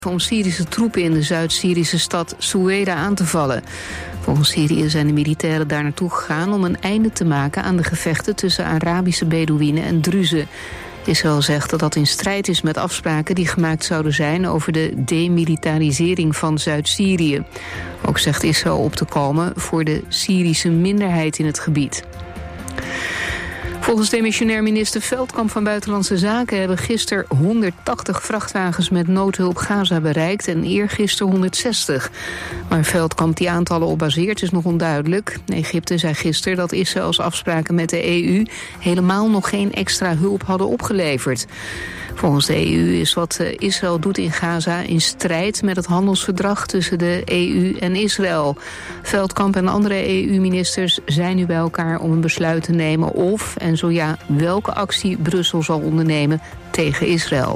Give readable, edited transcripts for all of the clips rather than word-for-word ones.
om Syrische troepen in de Zuid-Syrische stad Soueda aan te vallen. Volgens Syrië zijn de militairen daar naartoe gegaan om een einde te maken aan de gevechten tussen Arabische Bedoeïenen en Druzen. Israël zegt dat dat in strijd is met afspraken die gemaakt zouden zijn over de demilitarisering van Zuid-Syrië. Ook zegt Israël op te komen voor de Syrische minderheid in het gebied. Volgens demissionair minister Veldkamp van Buitenlandse Zaken hebben gisteren 180 vrachtwagens met noodhulp Gaza bereikt en eergisteren 160. Maar Veldkamp die aantallen op baseert is nog onduidelijk. Egypte zei gisteren dat Israëls afspraken met de EU helemaal nog geen extra hulp hadden opgeleverd. Volgens de EU is wat Israël doet in Gaza in strijd met het handelsverdrag tussen de EU en Israël. Veldkamp en andere EU-ministers zijn nu bij elkaar om een besluit te nemen of, en zo ja, welke actie Brussel zal ondernemen tegen Israël.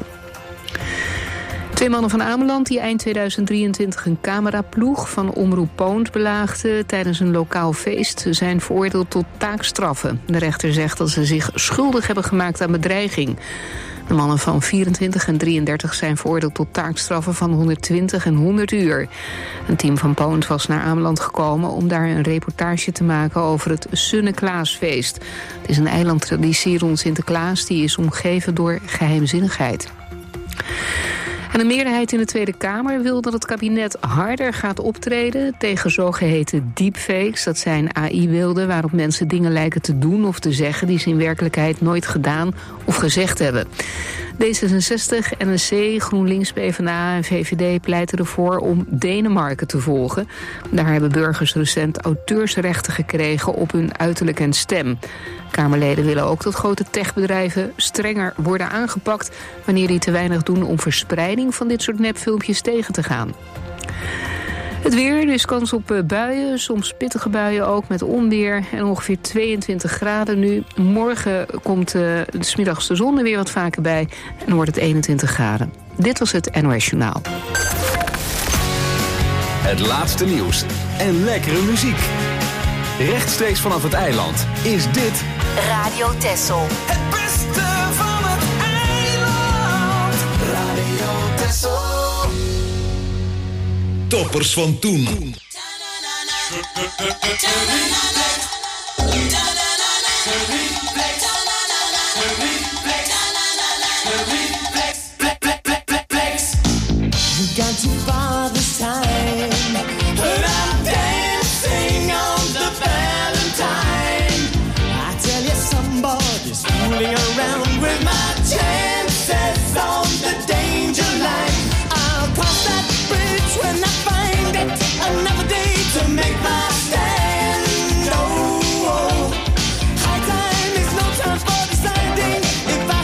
2 mannen van Ameland die eind 2023 een cameraploeg van Omroep Poont belaagden tijdens een lokaal feest zijn veroordeeld tot taakstraffen. De rechter zegt dat ze zich schuldig hebben gemaakt aan bedreiging. De mannen van 24 en 33 zijn veroordeeld tot taakstraffen van 120 en 100 uur. Een team van Poont was naar Ameland gekomen om daar een reportage te maken over het Sunneklaasfeest. Het is een eilandtraditie rond Sinterklaas die is omgeven door geheimzinnigheid. En een meerderheid in de Tweede Kamer wil dat het kabinet harder gaat optreden tegen zogeheten deepfakes. Dat zijn AI-beelden waarop mensen dingen lijken te doen of te zeggen die ze in werkelijkheid nooit gedaan of gezegd hebben. D66, NSC, GroenLinks, PvdA en VVD pleiten ervoor om Denemarken te volgen. Daar hebben burgers recent auteursrechten gekregen op hun uiterlijk en stem. Kamerleden willen ook dat grote techbedrijven strenger worden aangepakt wanneer die te weinig doen om verspreiding van dit soort nepfilmpjes tegen te gaan. Het weer, er is kans op buien, soms pittige buien ook met onweer en ongeveer 22 graden nu. Morgen komt 's middags de zon er weer wat vaker bij en dan wordt het 21 graden. Dit was het NOS Journaal. Het laatste nieuws en lekkere muziek. Rechtstreeks vanaf het eiland is dit Radio Texel. Het beste van het eiland. Radio Texel. Toppers van toen. You got too far this time, but I'm dancing on the Valentine. I tell you somebody's fooling around with my chances on the danger line. I'll cross that bridge when I find it, another day to make my stand. Oh, high time is no time for deciding if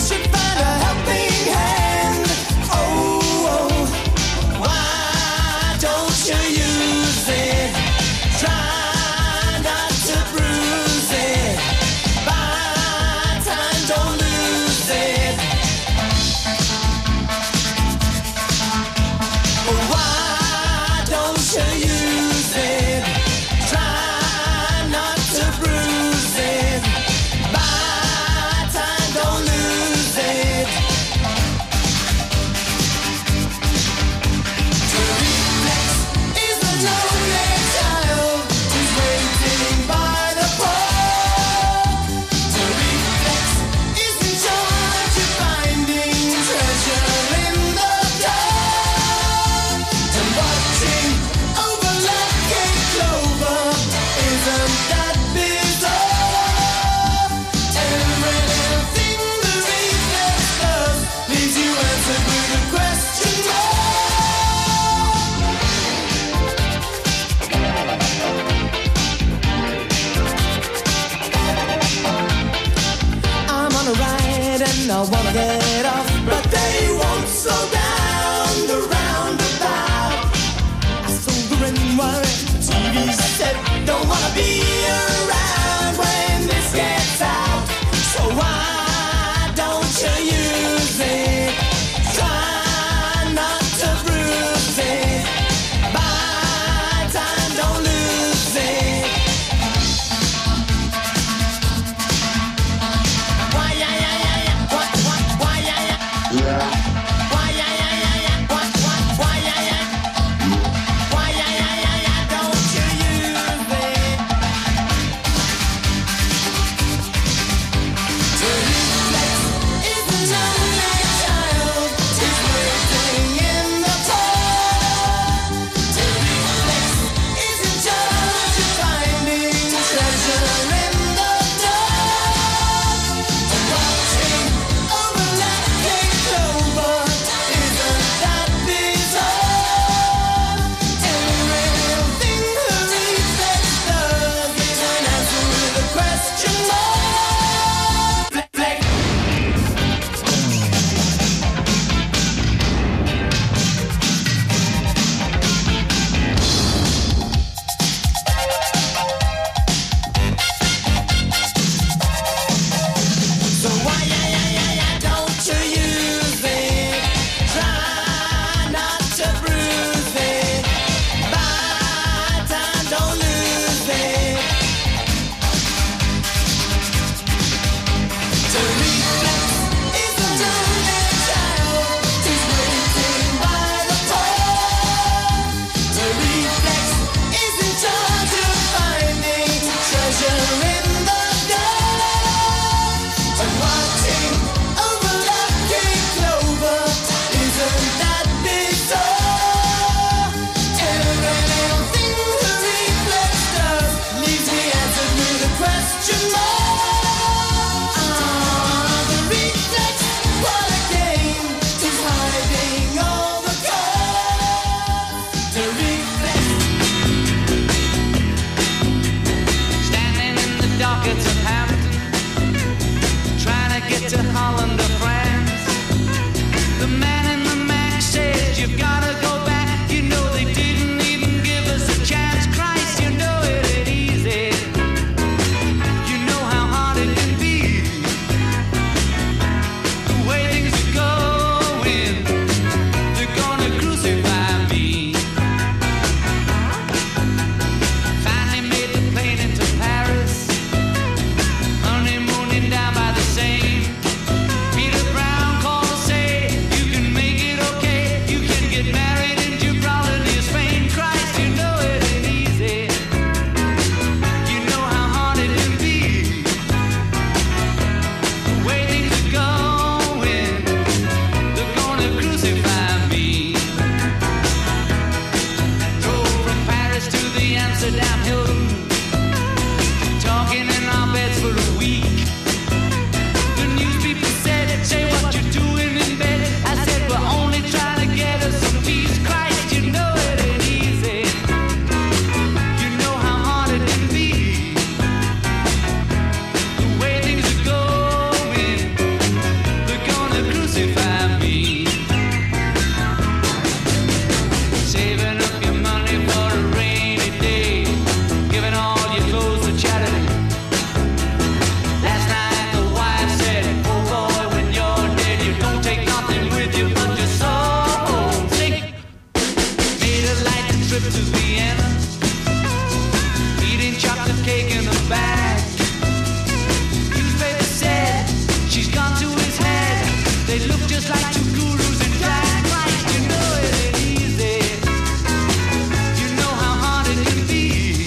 trip to Vienna, eating chocolate cake in a bag. Newspaper said she's gone to his head. They look just like two gurus in drag. Right, you know it ain't easy. You know how hard it can be.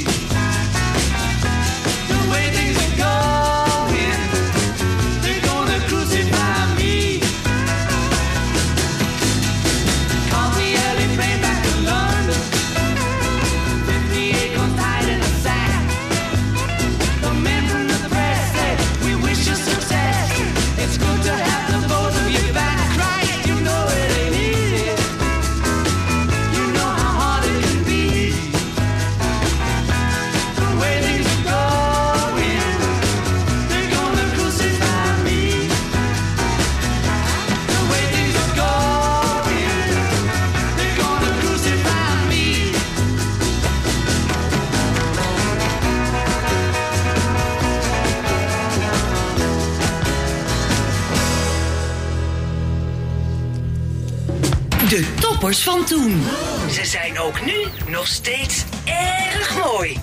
The way things are going, they're gonna crucify me. Caught the early train back to London. 58 guns tied in a sack. The men from the press said, we wish you success. It's good to have the both of you back. Right, you know it ain't easy. You know how hard it can be. The way things are going, they're gonna crucify me. The way things are going, they're gonna crucify me. De toppers van toen. Ze zijn ook nu nog steeds erg mooi.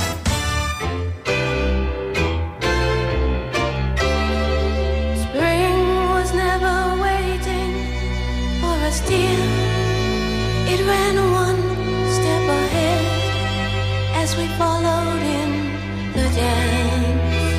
Spring was never waiting for us, dear. It ran one step ahead as we followed in the dance.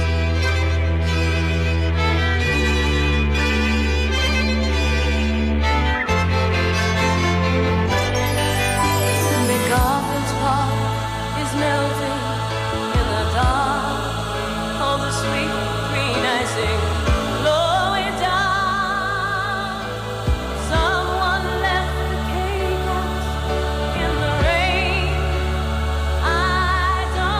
MacArthur's Park is melting in the dark. All the sweet green icing blowing down. Someone left the cake out in the rain. I don't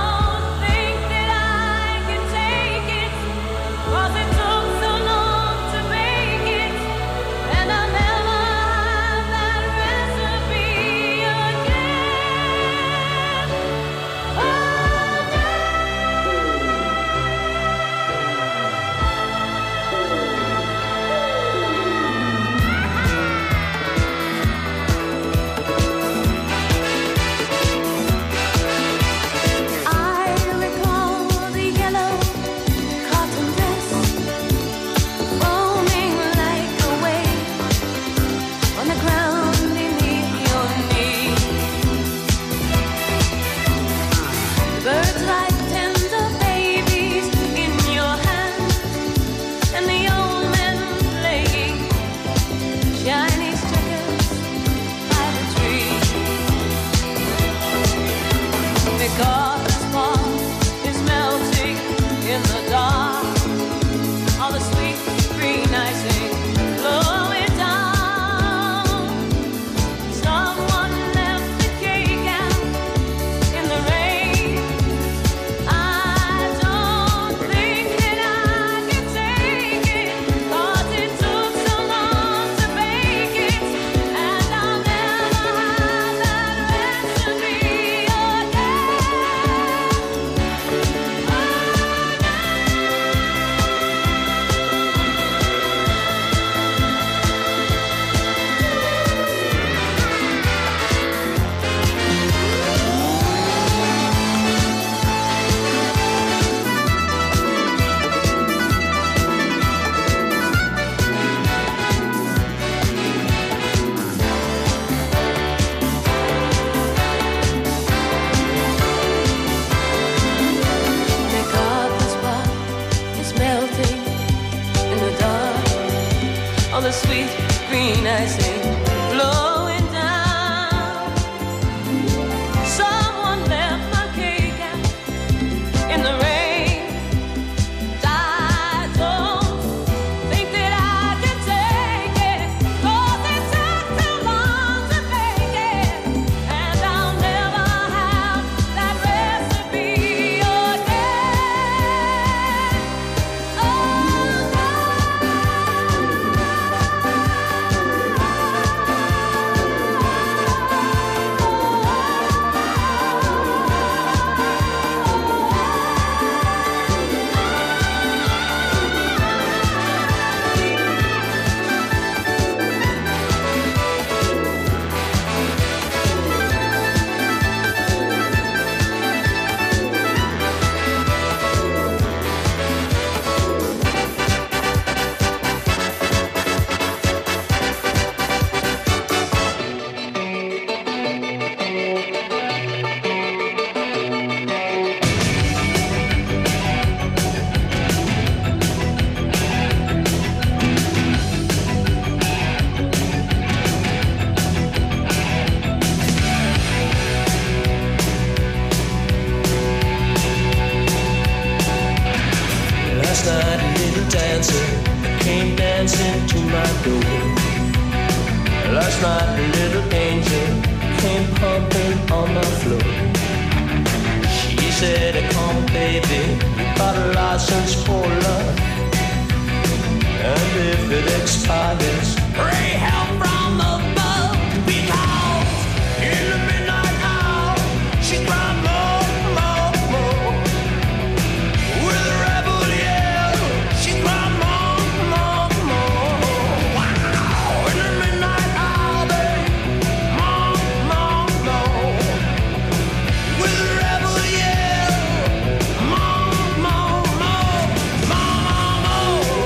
dancing to my door. Last night a little angel came pumping on the floor. She said, come baby, you got a license for love, and if it expires, pray help from above. Because in the midnight hour, she cried more, more, more. With a rebel yell, she cried more, more, more. Wow! In the midnight hour, babe, more, more, more. With a rebel yell, more, more, more, more, more.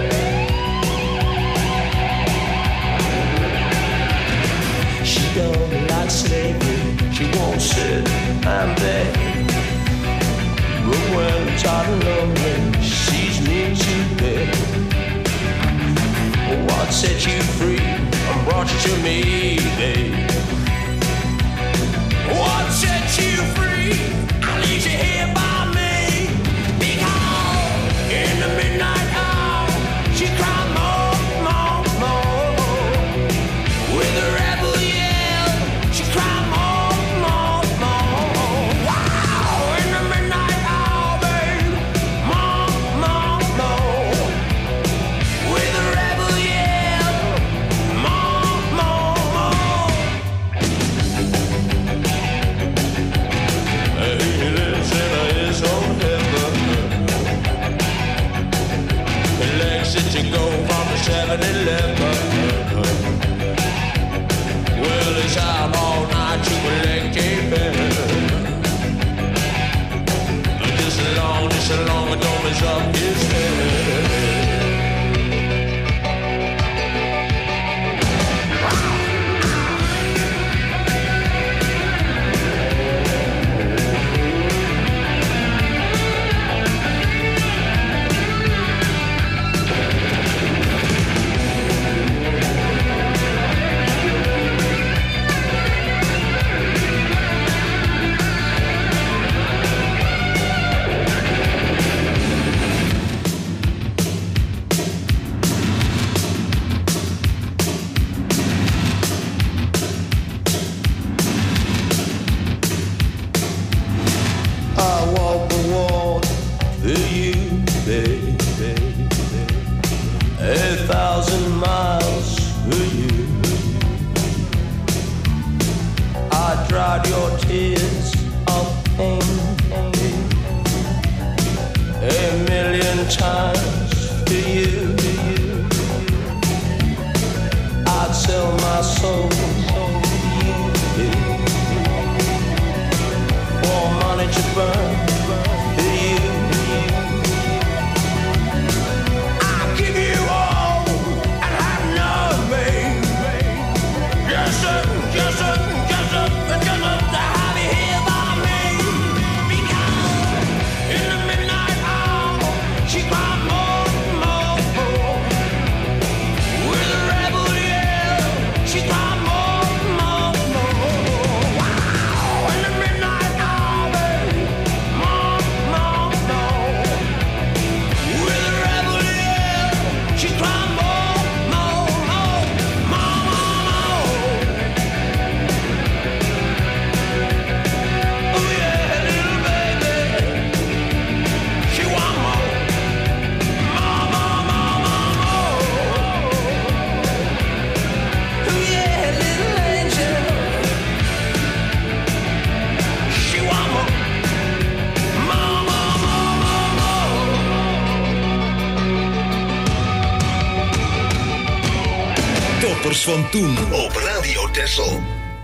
She don't like slavery, she won't sit and beg. But when I'm tired and lonely, she's near to bed. What set you free and brought you to me, babe? What set you free? I leave you here by me. Because in the midnight hour, she cried more, more, more. With a rebel yell, she cried more, more, more. Wow! In the midnight hour, babe, more, more, more. With a rebel yell, more, more, more. He lives in his own heaven. He likes it to go from the 7-Eleven. Well, he's out all night to collect a bill. Just as long as don't mess up his head. I walk the wall for you, baby. 1,000 miles for you. I dried your tears of pain 1,000,000 times for you. I'd sell my soul for you. For money to burn for you. I'll give you all and have nothing. Just to have you here by me. Because in the midnight hour, she cried more, more, more. With a rebel yell, she cried more, more, more. Wow! In the midnight hour, babe, more, more, more. With a rebel yell, she cried more, more, more, more, more. Oh yeah, little baby, she want more, more, more, more, more, more. Oh yeah, little angel, she want more, more, more, more, more, more. Toppers van toen op Radio Texel.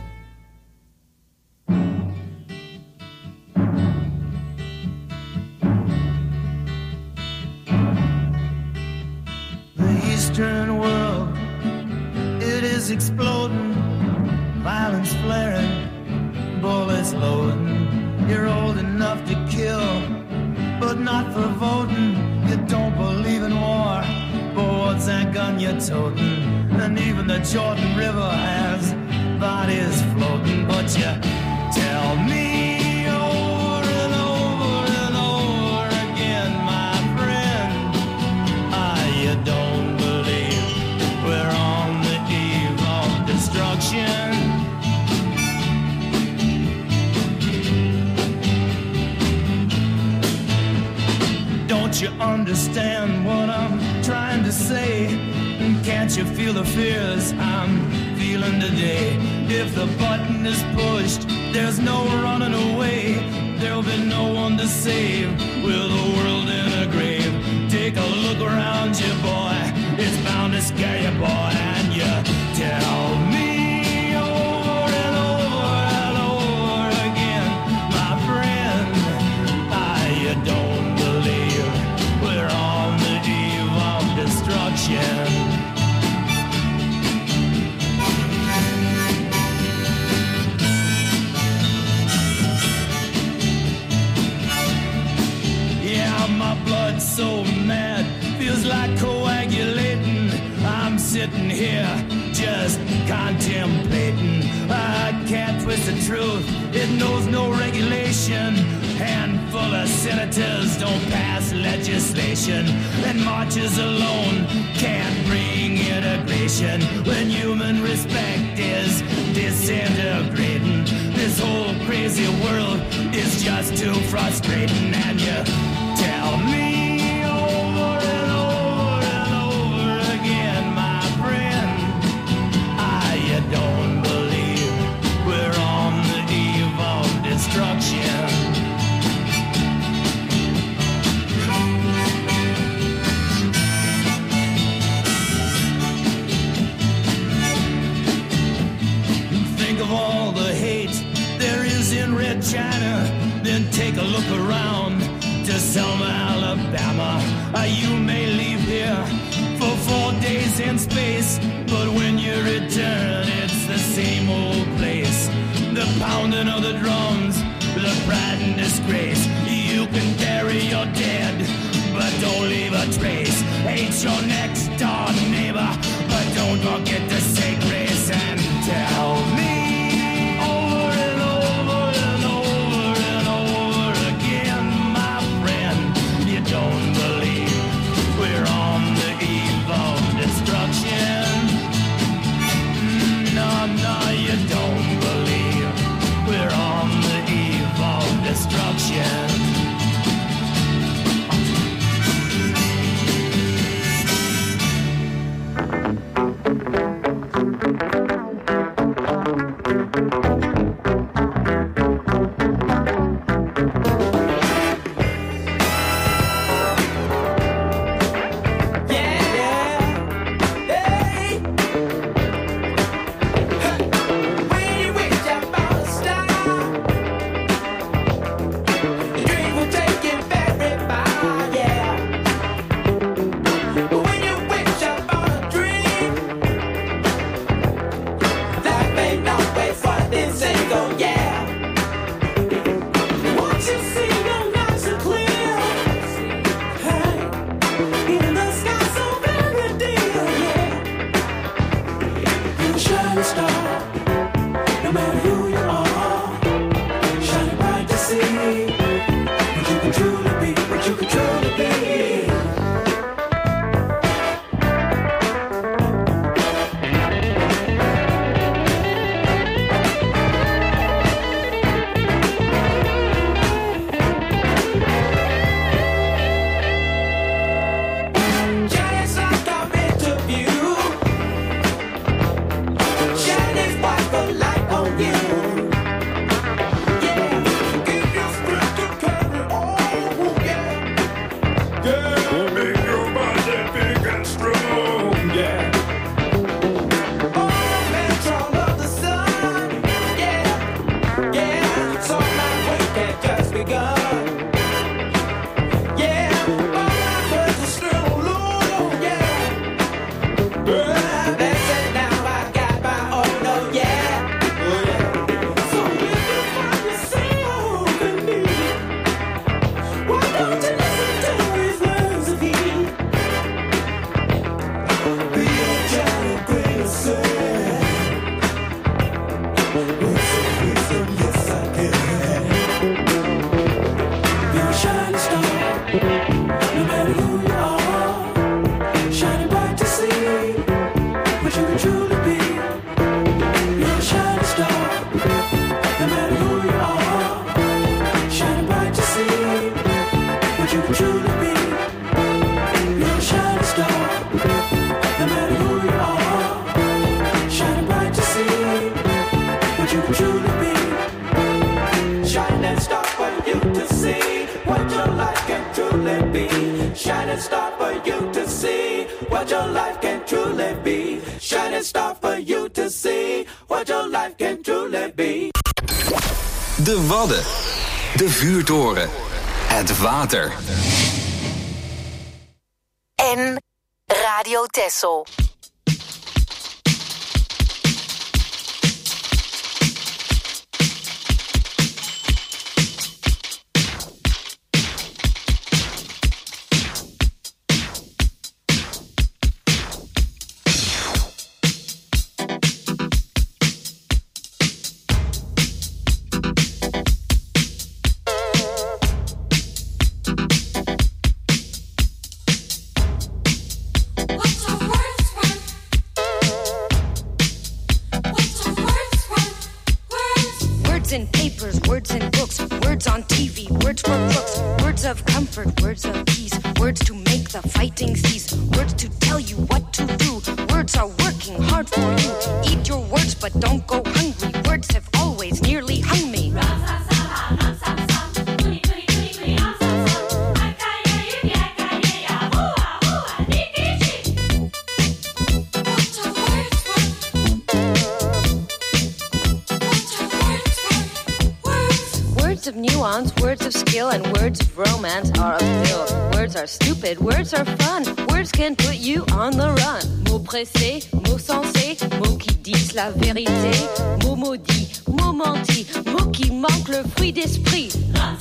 The Eastern world, it is exploding, violence flaring, bullets loading. You're old enough to kill, but not for voting. You don't believe in war, but what's that gun you're toting? And even the Jordan River has bodies floating. But you tell me over and over and over again, my friend, you don't believe Don't you understand what I'm trying to say? Can't you feel the fears I'm feeling today? If the button is pushed, there's no running away. There'll be no one to save with the world in a grave. Take a look around you, boy. It's bound to scare you, boy. And you tell me over and over and over again, my friend, you don't believe we're on the eve of destruction. My blood's so mad, feels like coagulating. I'm sitting here just contemplating. I can't twist the truth, it knows no regulation. Handful of senators don't pass legislation, and marches alone can't bring integration. When human respect is disintegrating, this whole crazy world is just too frustrating. And you tell me over and over and over again, my friend, you don't believe we're on the eve of destruction. Think of all the hate there is in Red China, then take a look around to Selma, Alabama. You may leave here for 4 days in space, but when you return, it's the same old place. The pounding of the drums, the pride and disgrace. You can bury your dead, but don't leave a trace. Hate your next door neighbor, but don't forget to say grace. And tell me over and over and over and over again, my friend, you don't believe we're on the eve of destruction. No, no, you don't believe we're on the eve of destruction. can truly be. Shining star for you to see what your life can truly be. Shining star for you to see what your life can truly be. Shining star for you to see what your life can truly be. De Wadden. De vuurtoren. Het water. En Radio Texel. In papers, words in books, words on TV, words for crooks, words of comfort, words of peace, words to make the fighting cease, words to tell you what to do, words are working hard for you. Eat your words but don't go hungry, words have always nearly hung me. Words of nuance, words of skill, and words of romance are a pill. Words are stupid, words are fun. Words can put you on the run. Mots pressés, mots sensés, mots qui disent la vérité. Mots maudits, mots mentis, mots qui manquent le fruit d'esprit.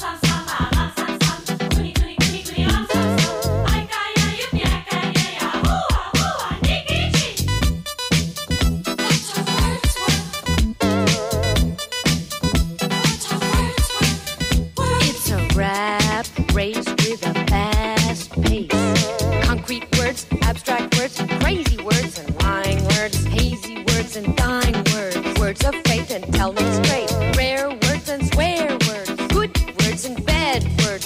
Raised with a fast pace. Concrete words, abstract words, crazy words and lying words, hazy words and dying words, words of faith and tell me straight, rare words and swear words, good words and bad words.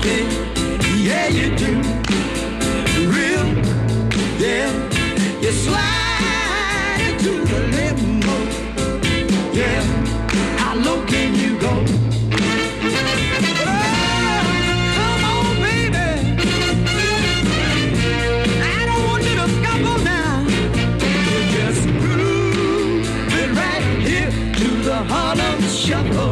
baby. Yeah, you do. Real, yeah. You slide into the limo. Yeah, how low can you go? Harlem Shuffle.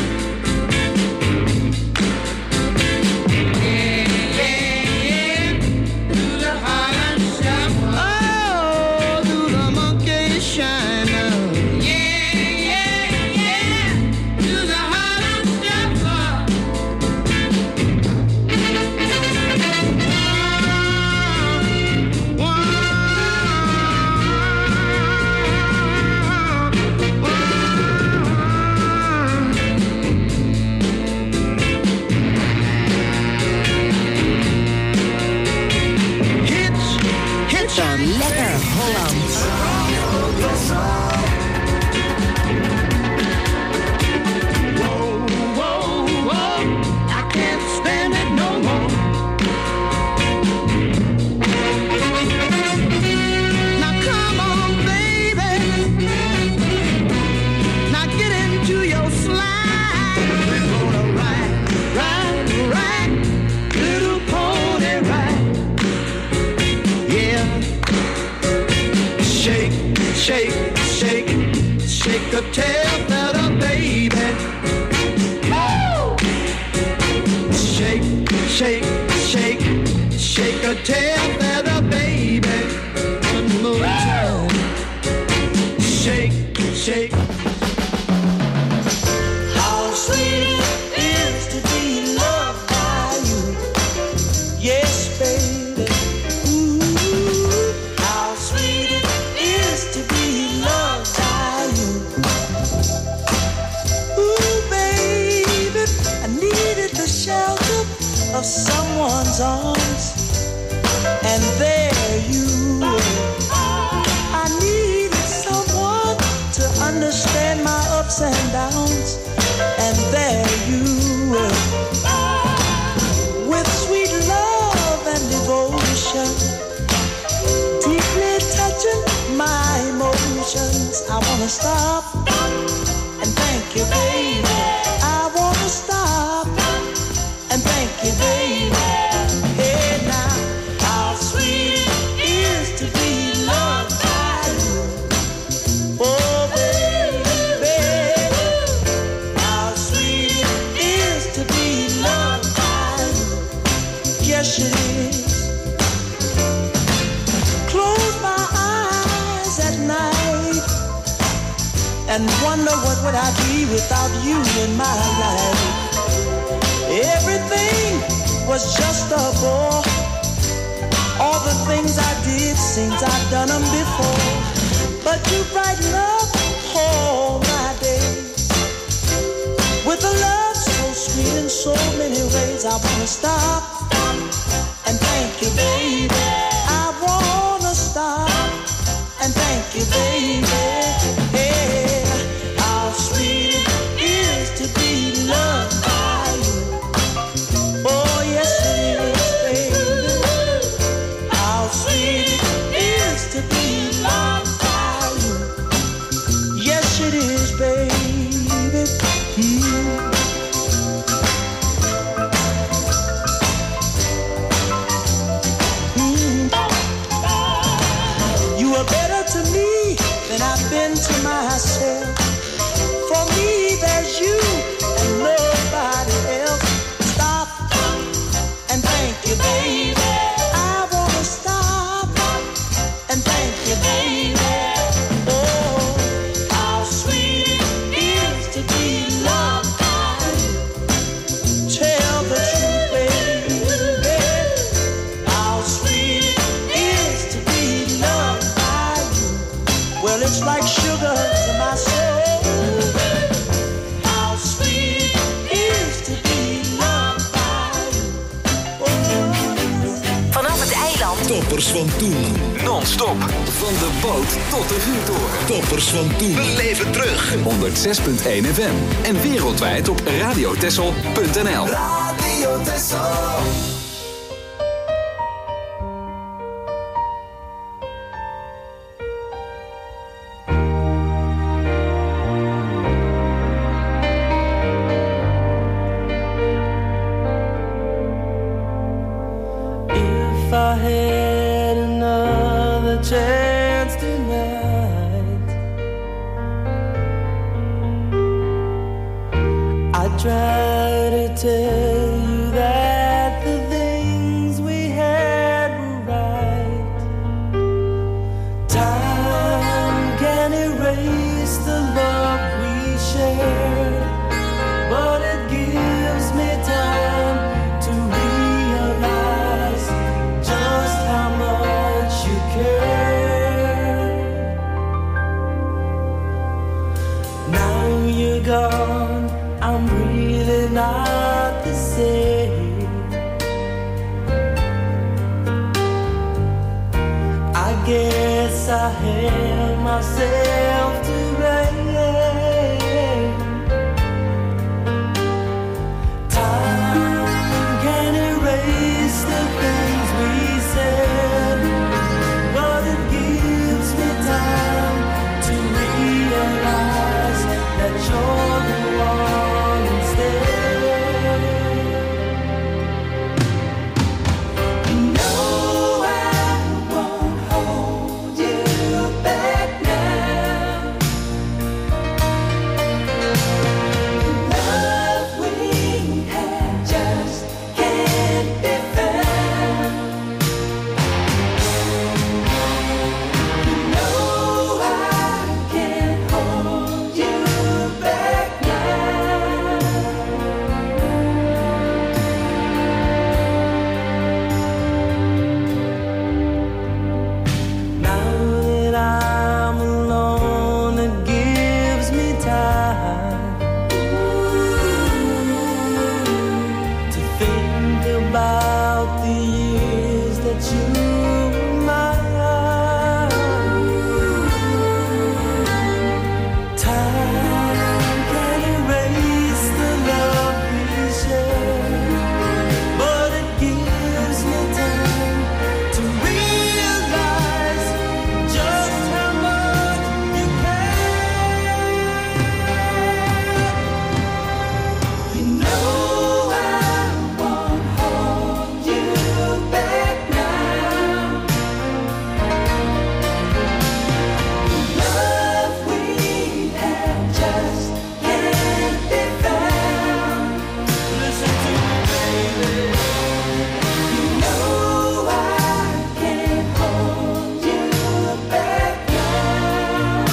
Yeah, yeah, yeah. Do the Harlem Shuffle. Oh, do the monkey shiner. Yeah, yeah, yeah. Do the Harlem Shuffle. Van Lekker Holland. Shake, shake, shake a tail feather, baby. Woo! Shake, shake, shake, shake a tail feather, baby. One more time. Shake, shake. How sweet it is to be loved by you. Yes, baby. Ooh, how sweet it is to be loved by you. Ooh, baby, I needed the shelter of someone's arms, and there you were. I needed someone to understand my ups and downs, and there you were. With sweet love and devotion, deeply touching my emotions. I wanna stop and thank you, baby. I wanna stop and thank you, baby. Hey now, how sweet it is to be loved by you. Oh baby, how sweet it is to be loved by you. Yes it is. Close my eyes at night and wonder what would I be without you in my life. Everything was just a bore. All the things I did seems I've done them before. But you brighten up all my days with a love so sweet in so many ways. I wanna stop and thank you, baby. I wanna stop and thank you, baby. Hey, how sweet it is to be loved by you. Oh yes it is, baby. How sweet it is to be loved by you. Yes it is, baby. You are better to me than I've been to myself. For me, there's you and nobody else. Stop and thank you, baby. I wanna stop and thank you, baby. Oh, how sweet it is to be loved by you. Tell the truth, baby. How sweet it is to be loved by you. Well, it's like sugar to my soul. How sweet it is to be loved by you. Vanaf het eiland. Toppers van toen. Non-stop. Van de boot tot de vuurtoren. Toppers van toen. Beleef het terug. 106.1 FM. En wereldwijd op radiotessel.nl. Radio Radio Tessel. If I had another chance tonight, I'd try to tell you that the things we had were right. Time can erase the love we shared, but it gives me time to realize just how much you care. Now you're gone, I'm really not the same. I guess I held myself to blame. Time can erase the things we said, but it gives me time to realize that you're the one instead. You know I won't hold you back now. The love we had just can't be found. You know I can't hold you back now. Now that I'm alone, it gives me time to think about the years that you were mine. Time can erase the love we shared, but it gives me time to realize just how much you care. You know I won't hold you back now. The love we had just can't be found. Listen to me, baby. You know I can't hold you back now.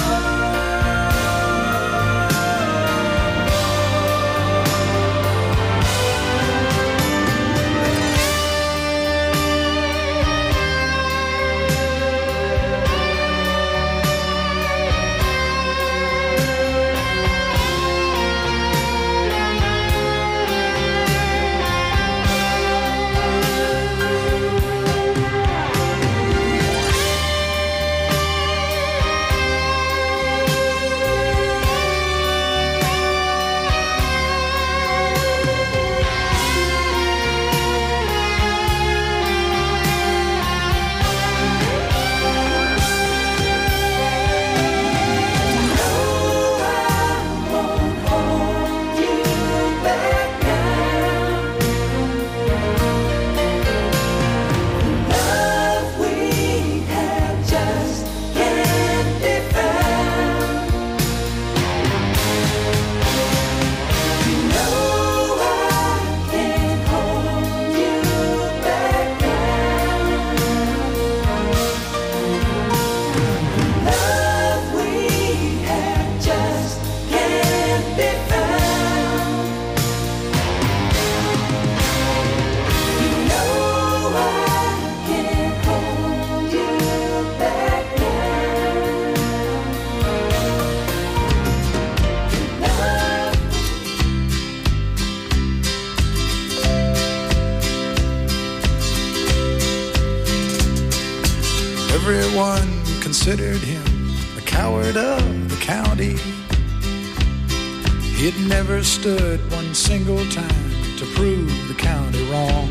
Everyone considered him the coward of the county. He'd never stood one single time to prove the county wrong.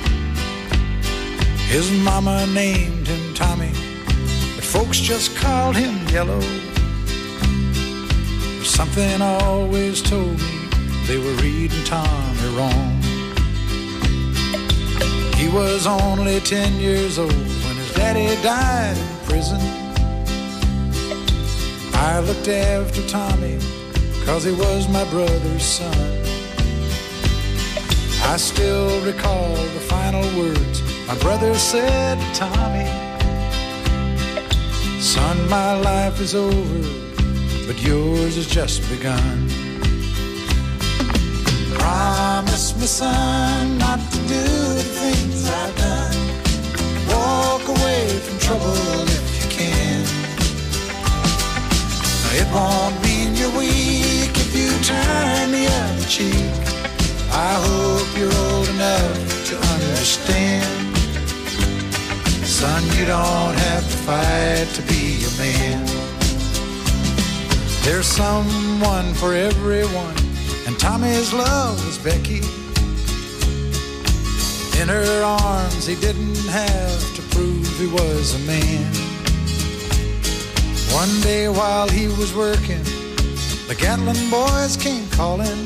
His mama named him Tommy, but folks just called him Yellow. But something always told me they were reading Tommy wrong. He was only 10 years old when his daddy died in prison. I looked after Tommy 'cause he was my brother's son. I still recall the final words my brother said to Tommy. Son, my life is over, but yours has just begun. Promise me, son, not to do the things I've done. Walk away from trouble if you can. It won't mean you're weak if you turn the other cheek. I hope you're old enough to understand. Son, you don't have to fight to be a man. There's someone for everyone, and Tommy's love was Becky. In her arms he didn't have to prove he was a man. One day while he was working, the Gatlin boys came calling.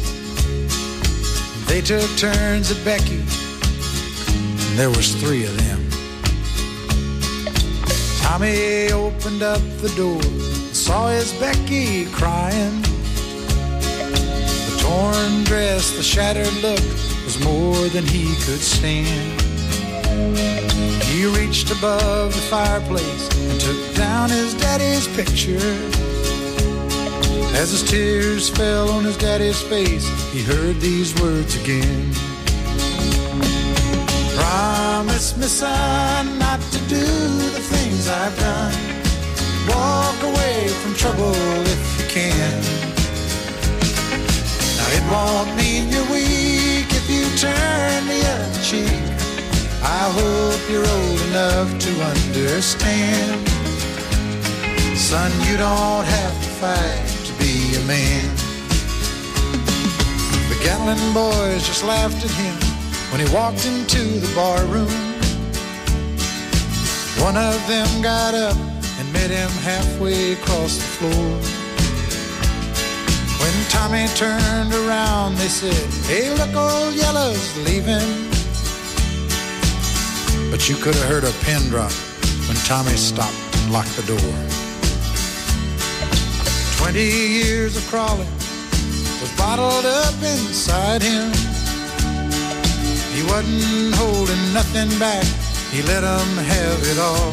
They took turns at Becky, and there was 3 of them. Tommy opened up the door and saw his Becky crying. The torn dress, the shattered look was more than he could stand. He reached above the fireplace and took down his daddy's picture. As his tears fell on his daddy's face, he heard these words again. Promise me, son, not to do the things I've done. Walk away from trouble if you can. Now it won't mean you're weak if you turn the other cheek. I hope you're old enough to understand. Son, you don't have to fight to be a man. The Gatlin boys just laughed at him when he walked into the bar room. One of them got up and met him halfway across the floor. When Tommy turned around, they said, "Hey, look, old Yellow's leaving." But you could have heard a pin drop when Tommy stopped and locked the door. 20 years of crawling was bottled up inside him. He wasn't holding nothing back, he let them have it all.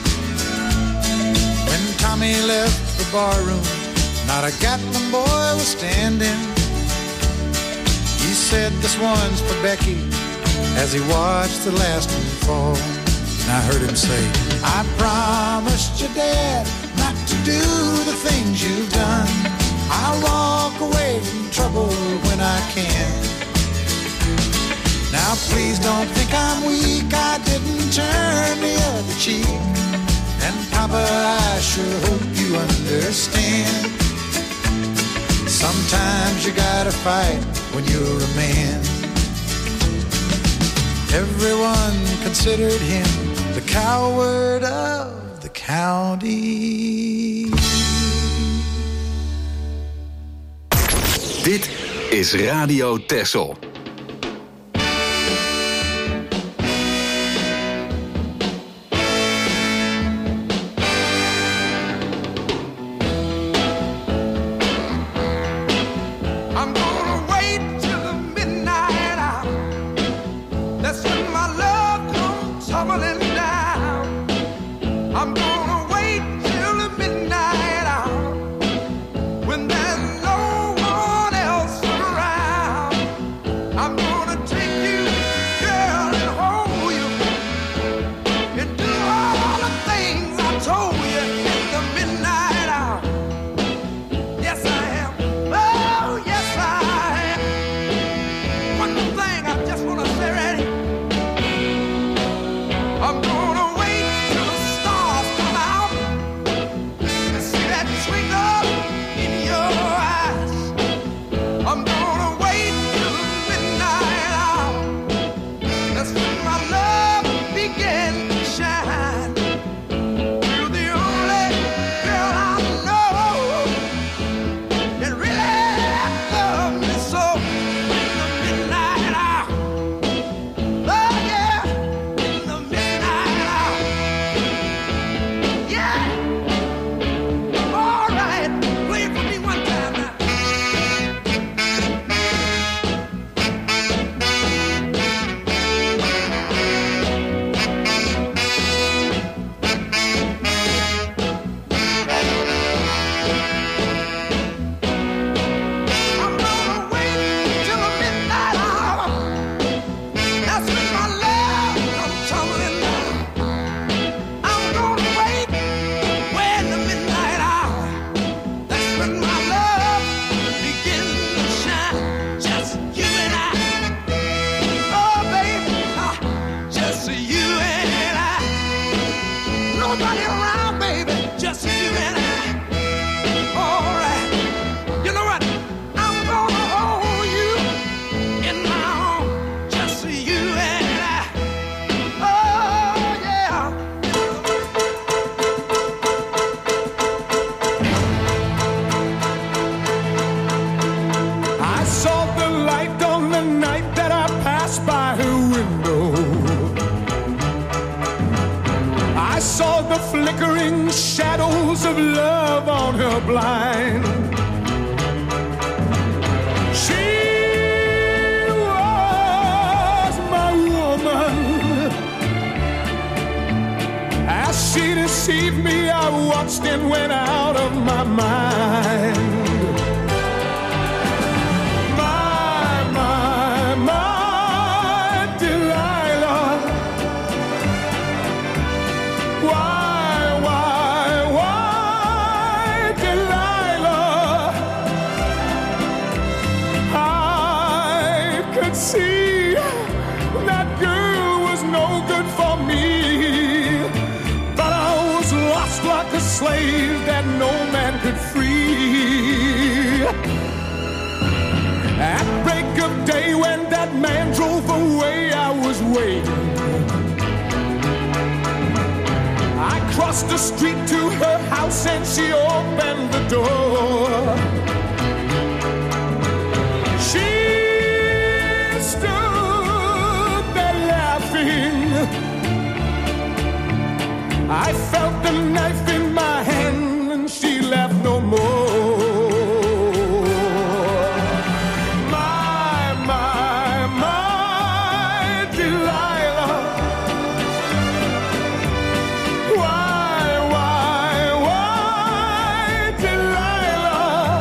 When Tommy left the barroom, not a Gatlin boy was standing. He said, "This one's for Becky," as he watched the last one fall. And I heard him say, "I promised your dad not to do the things you've done. I'll walk away from trouble when I can. Now please don't think I'm weak, I didn't turn the other cheek. And Papa, I sure hope you understand. Sometimes you gotta fight when you're a man." Everyone considered him the coward of the county. Dit is Radio Texel. of love on her blind. She was my woman. As she deceived me, I watched and went out of my mind. See, that girl was no good for me, but I was lost like a slave that no man could free. At break of day when that man drove away, I was waiting. I crossed the street to her house and she opened the door. I felt the knife in my hand and she left no more. My Delilah. Why, Delilah?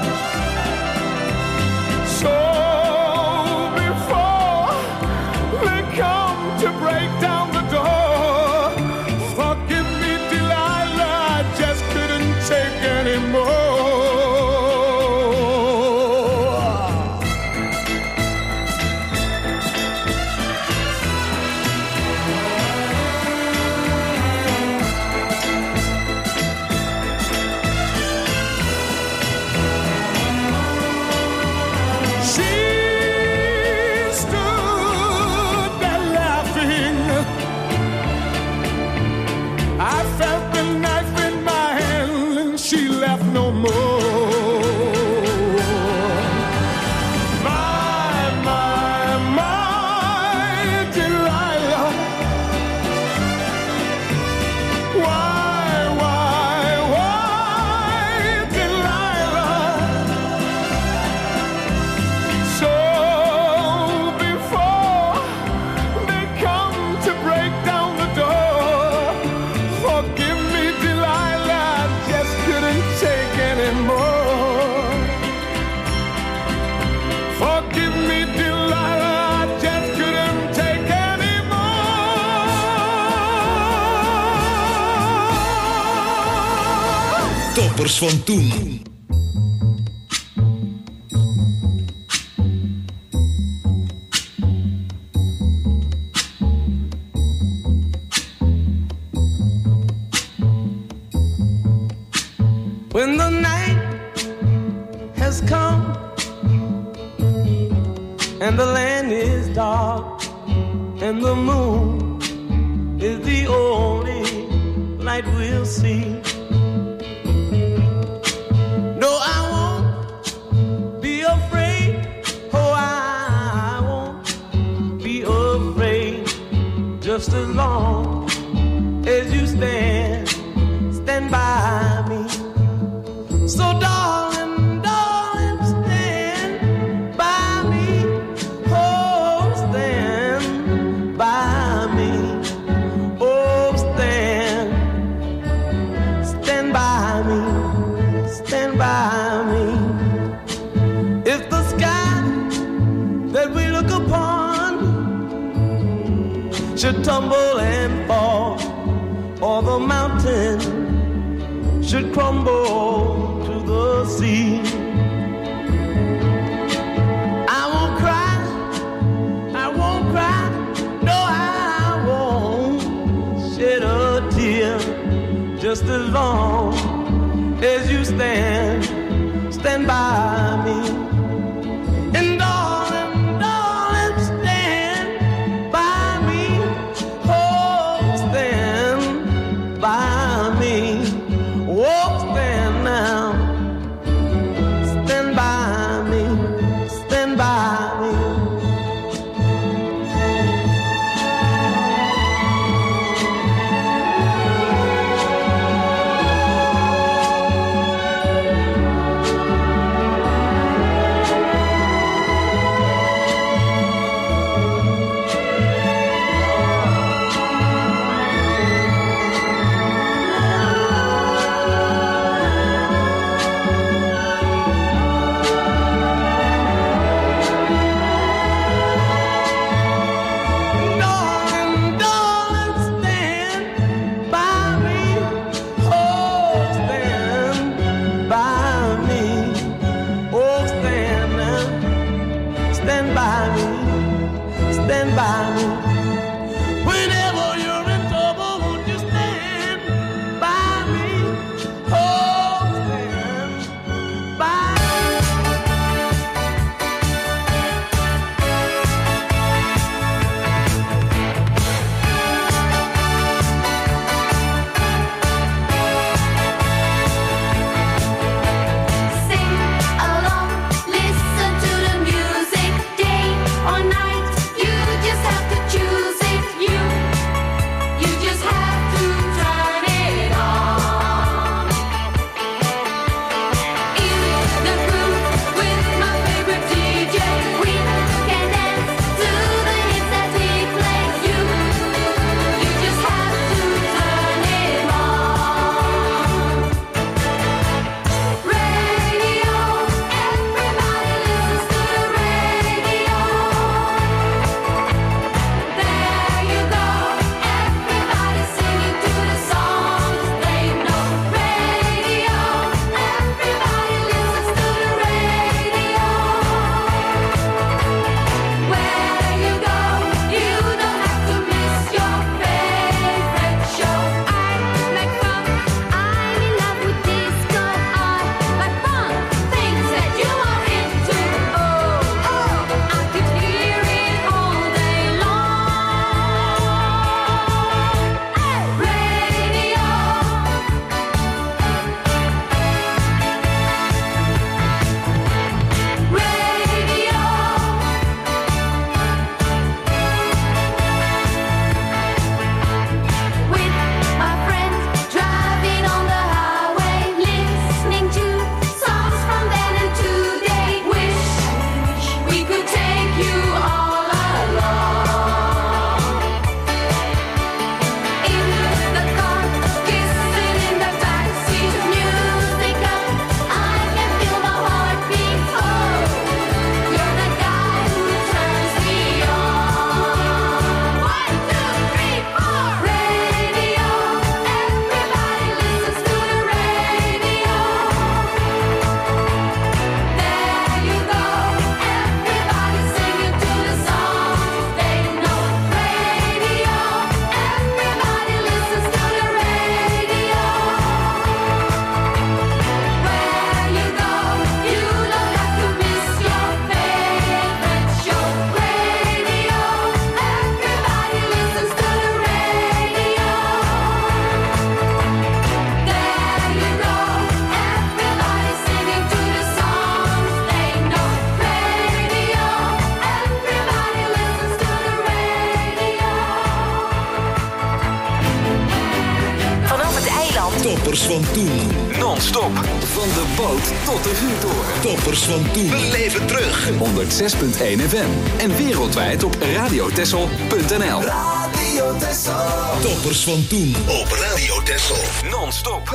So before they come to break down the door, forgive me, Delilah, I just couldn't take anymore. She stood there laughing. I felt the knife in my hand and she left no more. My Delilah. Why, Delilah? So before they come to break down the door, forgive me, Delilah, I just couldn't take anymore. Forgive me, Delilah, I just couldn't take anymore. Toppers van toen. When the night has come and the land is dark and the moon is the only light we'll see. No, I won't be afraid. Oh, I won't be afraid. Just as long as you stand by me. So darling, darling, stand by me. Oh, stand by me. Oh, stand by me. Stand by me. If the sky that we look upon should tumble and fall, or the mountain should crumble to the sea, I won't cry, no, I won't shed a tear, just as long as you stand by me. And darling, darling, stand by me. Oh, stand by me. Oh, stand now. Stand by me. Stand by me. Toppers van toen. Non-stop. Van de boot tot de vuurtoren. Toppers van toen. Beleef het terug. 106.1 FM. En wereldwijd op radiotessel.nl. Radio Texel. Toppers van toen op Radio Texel. Non-stop.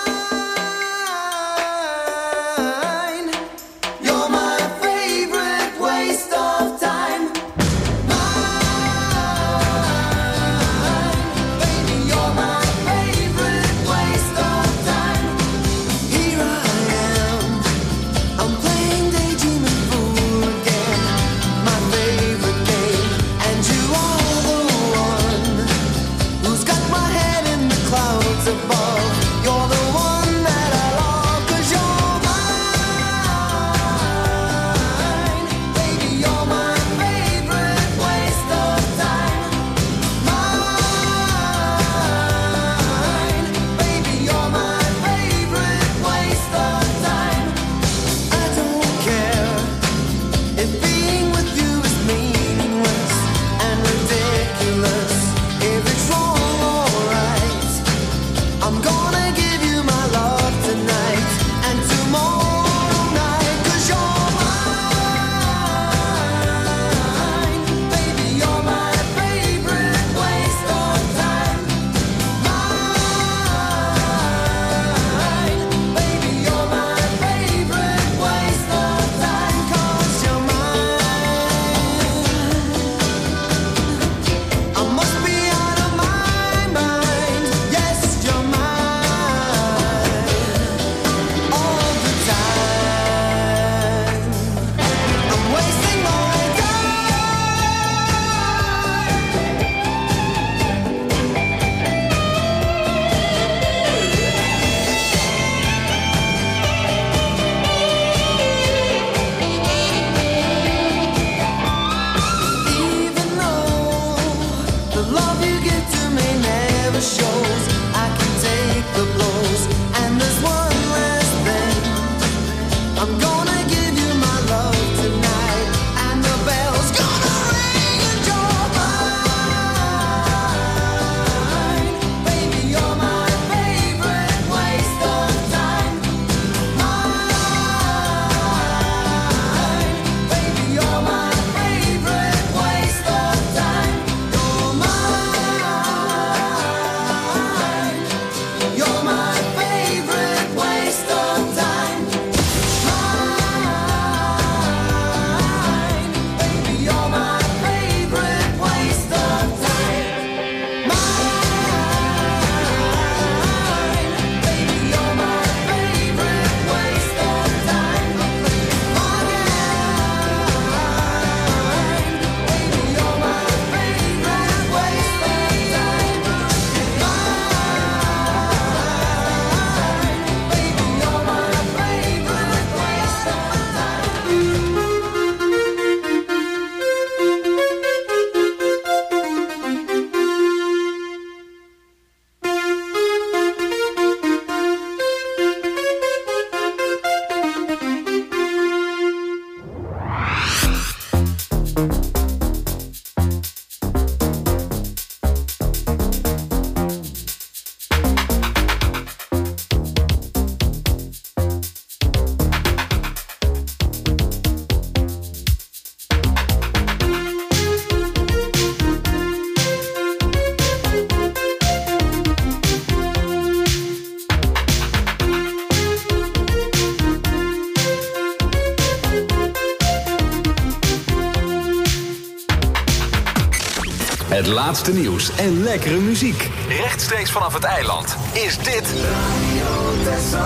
Het laatste nieuws en lekkere muziek. Rechtstreeks vanaf het eiland is dit Radio Texel.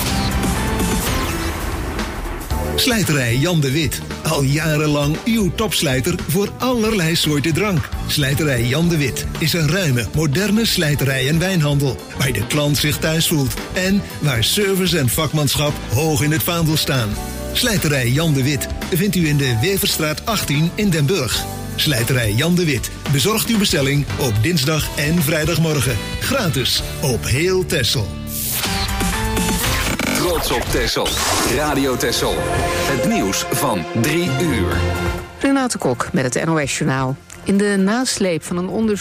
Slijterij Jan de Wit. Al jarenlang uw topslijter voor allerlei soorten drank. Slijterij Jan de Wit is een ruime, moderne slijterij en wijnhandel. Waar de klant zich thuis voelt. En waar service en vakmanschap hoog in het vaandel staan. Slijterij Jan de Wit vindt u in de Weverstraat 18 in Den Burg. Slijterij Jan de Wit bezorgt uw bestelling op dinsdag en vrijdagmorgen. Gratis op heel Texel. Trots op Texel. Radio Texel. Het nieuws van 3 uur. Renate Kok met het NOS Journaal. In de nasleep van een onderzoek